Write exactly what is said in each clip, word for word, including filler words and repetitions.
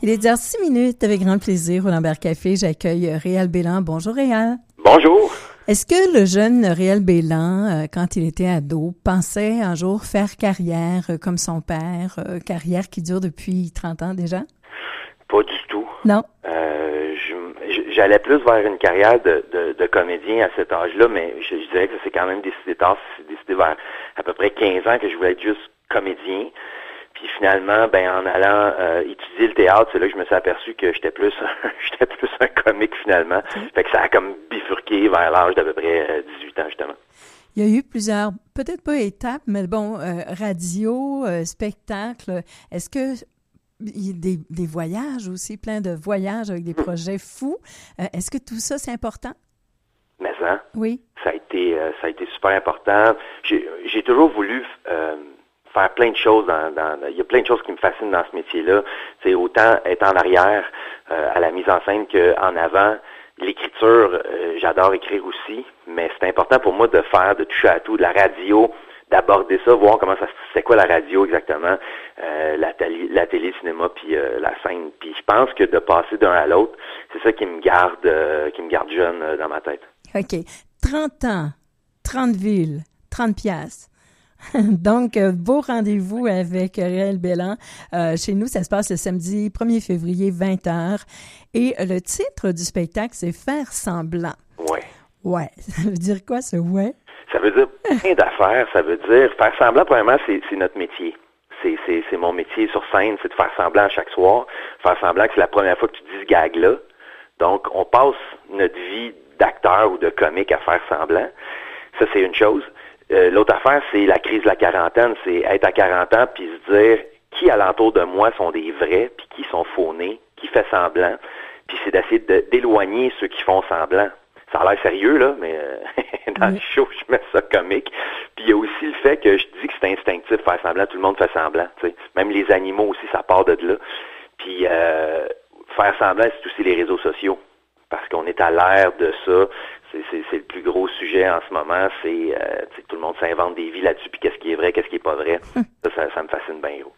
Il est dix heures six minutes, avec grand plaisir, au Lambert Café, j'accueille Réal Bélan. Bonjour Réal. Bonjour. Est-ce que le jeune Réal Bélan, euh, quand il était ado, pensait un jour faire carrière euh, comme son père, euh, carrière qui dure depuis trente ans déjà? Pas du tout. Non. Euh, je, j'allais plus vers une carrière de, de, de comédien à cet âge-là, mais je, je dirais que ça s'est quand même décidé tard. C'est décidé vers à peu près quinze ans que je voulais être juste comédien. Puis finalement, ben en allant euh, étudier le théâtre, c'est là que je me suis aperçu que j'étais plus j'étais plus un comique finalement. Okay. Fait que ça a comme bifurqué vers l'âge d'à peu près euh, dix-huit ans justement. Il y a eu plusieurs, peut-être pas étapes, mais bon, euh, radio, euh, spectacle. Est-ce que il y a des, des voyages aussi, plein de voyages avec des projets fous. Euh, est-ce que tout ça, c'est important? Mais ça, oui. Ça a été euh, ça a été super important. J'ai, j'ai toujours voulu euh, faire plein de choses dans, dans, il y a plein de choses qui me fascinent dans ce métier-là. C'est autant être en arrière euh, à la mise en scène qu'en avant. L'écriture, euh, j'adore écrire aussi, mais c'est important pour moi de faire, de toucher à tout, de la radio, d'aborder ça, voir comment ça c'est quoi la radio exactement, euh, la télé, la télé, le cinéma, puis euh, la scène. Puis je pense que de passer d'un à l'autre, c'est ça qui me garde, euh, qui me garde jeune euh, dans ma tête. OK. trente ans, trente villes, trente piastres. Donc, euh, beau rendez-vous avec Réal Bélan. Euh, chez nous, ça se passe le samedi premier février, vingt heures. Et le titre du spectacle, c'est « Faire semblant ». Ouais. Ouais. Ça veut dire quoi, ce « ouais »? Ça veut dire plein d'affaires. Ça veut dire, faire semblant, premièrement, c'est, c'est notre métier. C'est, c'est, c'est mon métier sur scène, c'est de faire semblant chaque soir. Faire semblant que c'est la première fois que tu dis ce gag-là. Donc, on passe notre vie d'acteur ou de comique à faire semblant. Ça, c'est une chose. Euh, l'autre affaire, c'est la crise de la quarantaine. C'est être à quarante ans puis se dire qui alentour de moi sont des vrais puis qui sont faunés, qui fait semblant. Puis c'est d'essayer de, d'éloigner ceux qui font semblant. Ça a l'air sérieux, là, mais euh, dans oui. le show, je mets ça comique. Puis il y a aussi le fait que je dis que c'est instinctif faire semblant. Tout le monde fait semblant, tu sais. Même les animaux aussi, ça part de là. Puis euh, faire semblant, c'est aussi les réseaux sociaux. Parce qu'on est à l'ère de ça. C'est, c'est, c'est le plus gros sujet en ce moment. C'est, euh, tout le monde s'invente des vies là-dessus, puis qu'est-ce qui est vrai, qu'est-ce qui est pas vrai. ça, ça, ça me fascine bien gros.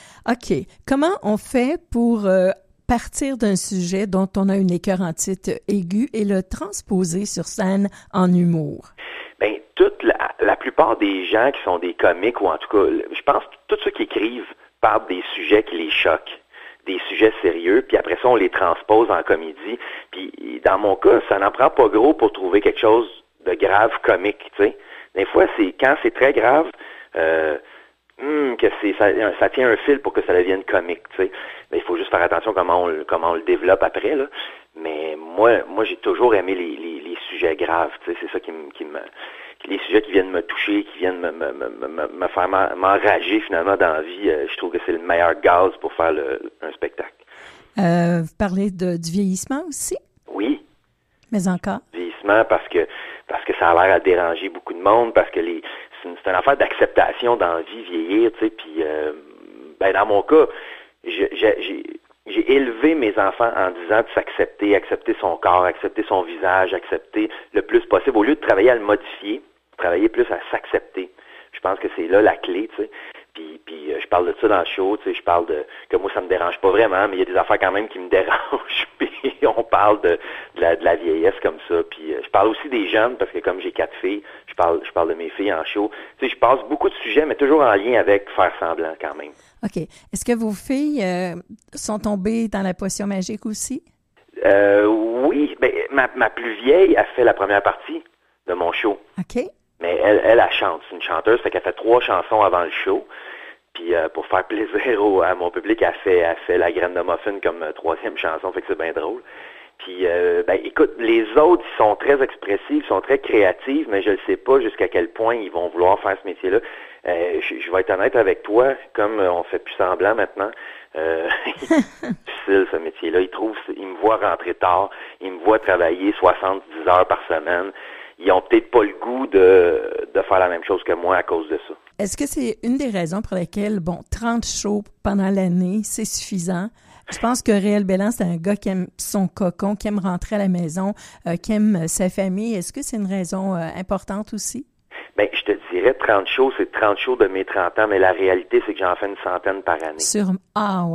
OK. Comment on fait pour euh, partir d'un sujet dont on a une écœurantite aiguë et le transposer sur scène en humour? Bien, toute la, la plupart des gens qui sont des comiques, ou en tout cas, je pense que tous ceux qui écrivent parlent des sujets qui les choquent. Des sujets sérieux, puis après ça, on les transpose en comédie. Puis dans mon cas, ça n'en prend pas gros pour trouver quelque chose de grave comique, tu sais. Des fois, c'est quand c'est très grave, euh, hmm, que c'est ça, ça tient un fil pour que ça devienne comique, tu sais. Mais il faut juste faire attention comment on, comment on le développe après, là. Mais moi, moi, j'ai toujours aimé les, les, les sujets graves, tu sais. C'est ça qui me, qui me, les sujets qui viennent me toucher, qui viennent me, me, me, me, me faire m'enrager finalement dans la vie. Euh, je trouve que c'est le meilleur gaz pour faire le, un spectacle. Euh, vous parlez de, du vieillissement aussi? Oui. Mais encore? Vieillissement parce que parce que ça a l'air à déranger beaucoup de monde, parce que les c'est une, c'est une affaire d'acceptation dans la vie, vieillir, tu sais. Puis, euh, ben dans mon cas, j'ai, j'ai, j'ai élevé mes enfants en disant de s'accepter, accepter son corps, accepter son visage, accepter le plus possible, au lieu de travailler à le modifier. Travailler plus à s'accepter. Je pense que c'est là la clé, tu sais. Puis, puis euh, je parle de ça dans le show, tu sais, je parle de que moi ça me dérange pas vraiment, mais il y a des affaires quand même qui me dérangent. Puis on parle de, de, la, de la vieillesse comme ça. Puis euh, je parle aussi des jeunes parce que comme j'ai quatre filles, je parle je parle de mes filles en show. Tu sais, je passe beaucoup de sujets, mais toujours en lien avec faire semblant quand même. OK. Est-ce que vos filles euh, sont tombées dans la potion magique aussi? Euh, oui, ben ma, ma plus vieille a fait la première partie de mon show. OK. Mais elle, elle, elle chante. C'est une chanteuse, fait qu'elle fait trois chansons avant le show. Puis euh, pour faire plaisir au, à mon public, elle fait, elle fait La graine de muffin comme euh, troisième chanson, fait que c'est bien drôle. Puis, euh, ben écoute, les autres, ils sont très expressifs, ils sont très créatifs, mais je ne sais pas jusqu'à quel point ils vont vouloir faire ce métier-là. Euh, je, je vais être honnête avec toi, comme euh, on fait plus semblant maintenant, euh, c'est difficile ce métier-là. Ils trouvent, ils me voient rentrer tard, ils me voient travailler soixante-dix heures par semaine. Ils ont peut-être pas le goût de, de faire la même chose que moi à cause de ça. Est-ce que c'est une des raisons pour lesquelles, bon, trente shows pendant l'année, c'est suffisant? Je pense que Réal Bélan, c'est un gars qui aime son cocon, qui aime rentrer à la maison, euh, qui aime sa famille. Est-ce que c'est une raison euh, importante aussi? Bien, je te dirais, trente shows, c'est trente shows de mes trente ans, mais la réalité, c'est que j'en fais une centaine par année. Sur... Ah oui.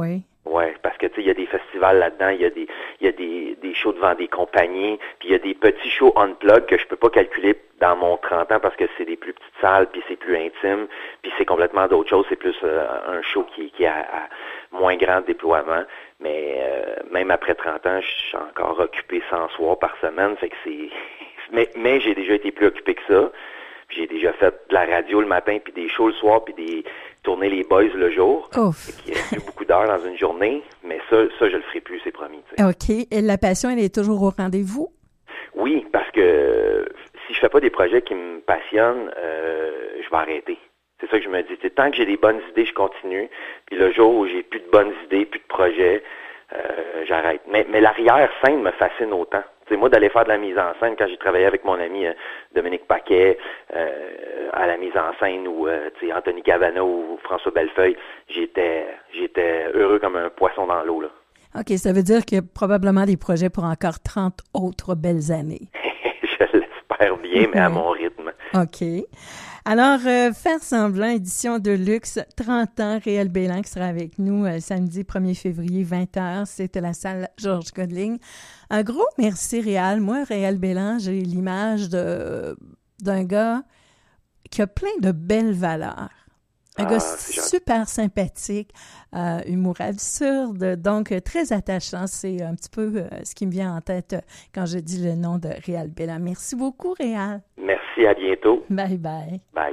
Ouais, parce que tu sais, il y a des festivals là-dedans, il y a des il y a des, des shows devant des compagnies, puis il y a des petits shows unplug que je peux pas calculer dans mon trente ans parce que c'est des plus petites salles, puis c'est plus intime, puis c'est complètement d'autres choses, c'est plus euh, un show qui, qui a, a moins grand déploiement, mais euh, même après trente ans, je suis encore occupé cent soirs par semaine, fait que c'est mais mais j'ai déjà été plus occupé que ça. Puis j'ai déjà fait de la radio le matin, puis des shows le soir, puis des tourner les boys le jour. Ouf. Il y a plus beaucoup d'heures dans une journée, mais ça, ça je le ferai plus, c'est promis. T'sais. OK. Et la passion, elle est toujours au rendez-vous? Oui, parce que si je fais pas des projets qui me passionnent, euh, je vais arrêter. C'est ça que je me dis. T'sais, tant que j'ai des bonnes idées, je continue. Puis le jour où j'ai plus de bonnes idées, plus de projets, euh, j'arrête. Mais, mais l'arrière-scène me fascine autant. C'est moi d'aller faire de la mise en scène quand j'ai travaillé avec mon ami euh, Dominique Paquet euh, à la mise en scène ou euh, Anthony Cavana ou François Bellefeuille, j'étais j'étais heureux comme un poisson dans l'eau là. OK, ça veut dire qu'il y a probablement des projets pour encore trente autres belles années. Je l'espère bien, mais à mon rythme. OK. Alors, euh, Faire semblant, édition de luxe, trente ans, Réal Bélan qui sera avec nous euh, samedi premier février, vingt heures. C'est à la salle Georges Godling. Un gros merci, Réal. Moi, Réal Bélan, j'ai l'image de d'un gars qui a plein de belles valeurs. Un ah, gars super sympathique, euh, humour absurde, donc euh, très attachant. C'est un petit peu euh, ce qui me vient en tête euh, quand je dis le nom de Réal Bélan. Merci beaucoup, Réal. Merci, à bientôt. Bye bye. Bye.